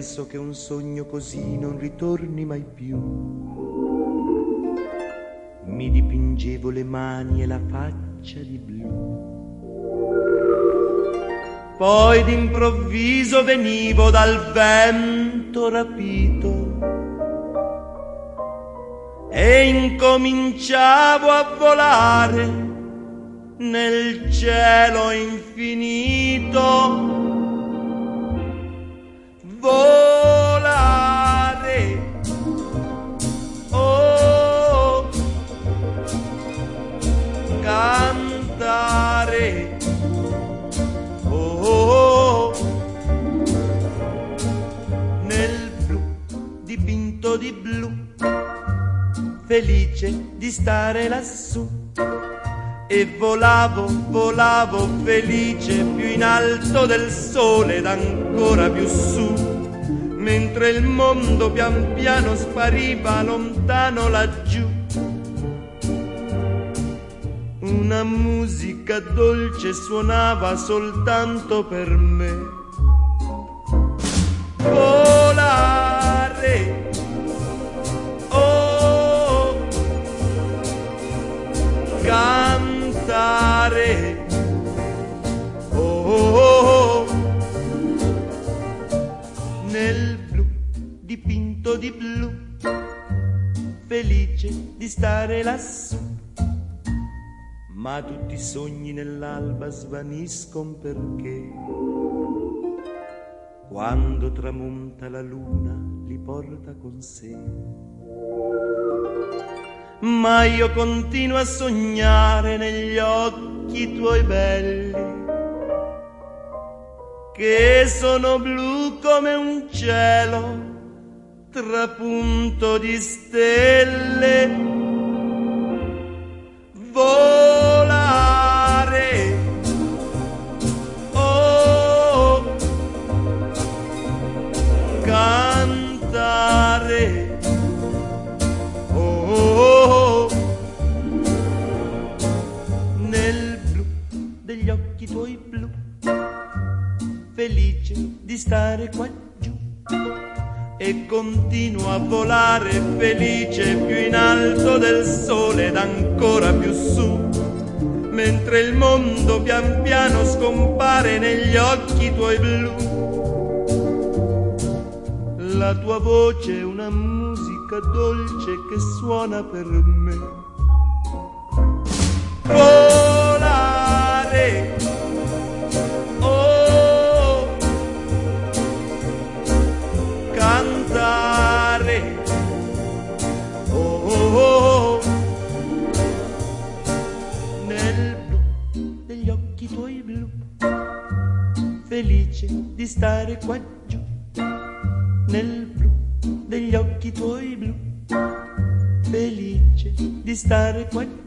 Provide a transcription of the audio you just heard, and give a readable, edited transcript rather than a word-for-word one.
penso che un sogno così non ritorni mai più. Mi dipingevo le mani e la faccia di blu. Poi d'improvviso venivo dal vento rapito e incominciavo a volare nel cielo infinito. Volare, oh, cantare, oh, nel blu dipinto di blu, felice di stare lassù. E volavo, volavo felice più in alto del sole ed ancora più su, mentre il mondo pian piano spariva lontano laggiù. Una musica dolce suonava soltanto per me. Volare, oh, cantare, oh, nel blu dipinto di blu, felice di stare lassù. Ma tutti i sogni nell'alba svaniscono perché quando tramonta la luna li porta con sé. Ma io continuo a sognare negli occhi tuoi belli, che sono blu come un cielo trapunto di stelle. Volare, oh, cantare, oh, nel blu degli occhi tuoi blu, felice di stare qua giù. E continuo a volare felice più in alto del sole ed ancora più su, mentre il mondo pian piano scompare negli occhi tuoi blu. La tua voce è una musica dolce che suona per me. Volare, oh, cantare, oh, nel blu degli occhi tuoi blu, felice di stare qua giù. Nel blu degli occhi tuoi blu, felice di stare qua giù.